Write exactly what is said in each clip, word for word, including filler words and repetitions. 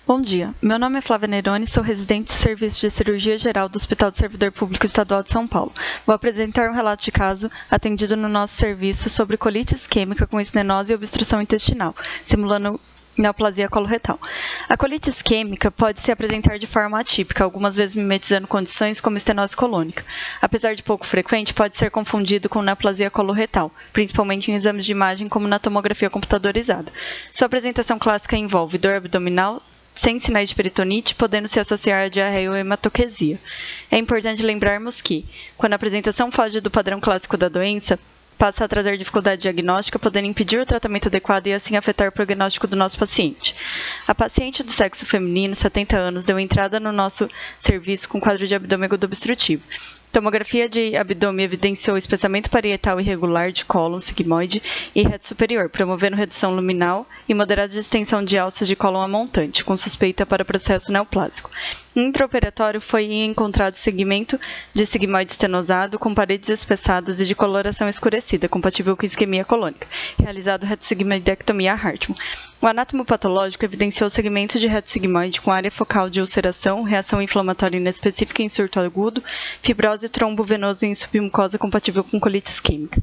Bom dia, meu nome é Flávia Neroni, sou residente de Serviço de Cirurgia Geral do Hospital do Servidor Público Estadual de São Paulo. Vou apresentar um relato de caso atendido no nosso serviço sobre colite isquêmica com estenose e obstrução intestinal, simulando neoplasia coloretal. A colite isquêmica pode se apresentar de forma atípica, algumas vezes mimetizando condições como estenose colônica. Apesar de pouco frequente, pode ser confundido com neoplasia coloretal, principalmente em exames de imagem como na tomografia computadorizada. Sua apresentação clássica envolve dor abdominal, sem sinais de peritonite, podendo se associar a diarreia ou hematoquesia. É importante lembrarmos que, quando a apresentação foge do padrão clássico da doença, passa a trazer dificuldade diagnóstica, podendo impedir o tratamento adequado e assim afetar o prognóstico do nosso paciente. A paciente do sexo feminino, setenta anos, deu entrada no nosso serviço com quadro de abdômen agudo obstrutivo. Tomografia de abdômen evidenciou espessamento parietal irregular de cólon sigmoide e reto superior, promovendo redução luminal e moderada distensão de alças de cólon a montante, com suspeita para processo neoplásico. Intraoperatório foi encontrado segmento de sigmoide estenosado com paredes espessadas e de coloração escurecida, compatível com isquemia colônica, realizado retossigmoidectomia Hartmann. O anátomo patológico evidenciou segmento de reto sigmoide com área focal de ulceração, reação inflamatória inespecífica em surto agudo, fibrose trombovenoso em submucosa compatível com colite isquêmica.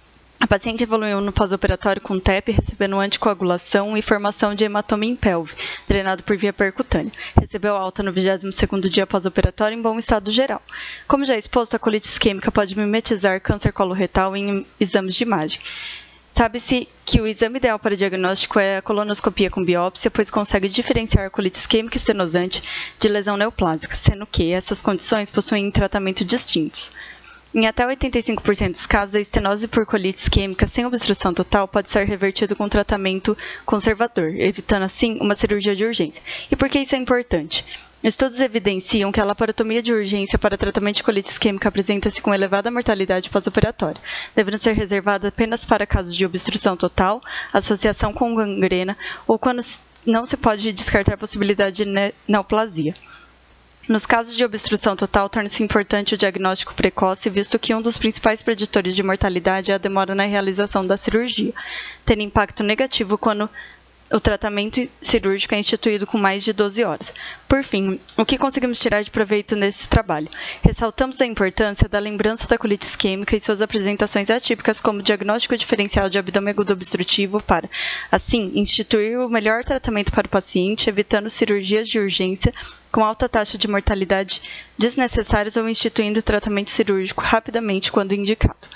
A paciente evoluiu no pós-operatório com T E P, recebendo anticoagulação e formação de hematoma em pelve, drenado por via percutânea. Recebeu alta no vigésimo segundo dia pós-operatório em bom estado geral. Como já exposto, a colite isquêmica pode mimetizar câncer coloretal em exames de imagem. Sabe-se que o exame ideal para diagnóstico é a colonoscopia com biópsia, pois consegue diferenciar a colite isquêmica estenosante de lesão neoplásica, sendo que essas condições possuem tratamento distintos. Em até oitenta e cinco por cento dos casos, a estenose por colite isquêmica sem obstrução total pode ser revertido com tratamento conservador, evitando assim uma cirurgia de urgência. E por que isso é importante? Estudos evidenciam que a laparotomia de urgência para tratamento de colite isquêmica apresenta-se com elevada mortalidade pós-operatória, devendo ser reservada apenas para casos de obstrução total, associação com gangrena ou quando não se pode descartar a possibilidade de neoplasia. Nos casos de obstrução total, torna-se importante o diagnóstico precoce, visto que um dos principais preditores de mortalidade é a demora na realização da cirurgia, tendo impacto negativo quando o tratamento cirúrgico é instituído com mais de doze horas. Por fim, o que conseguimos tirar de proveito nesse trabalho? Ressaltamos a importância da lembrança da colite isquêmica e suas apresentações atípicas como diagnóstico diferencial de abdômen agudo obstrutivo para, assim, instituir o melhor tratamento para o paciente, evitando cirurgias de urgência com alta taxa de mortalidade desnecessárias ou instituindo o tratamento cirúrgico rapidamente quando indicado.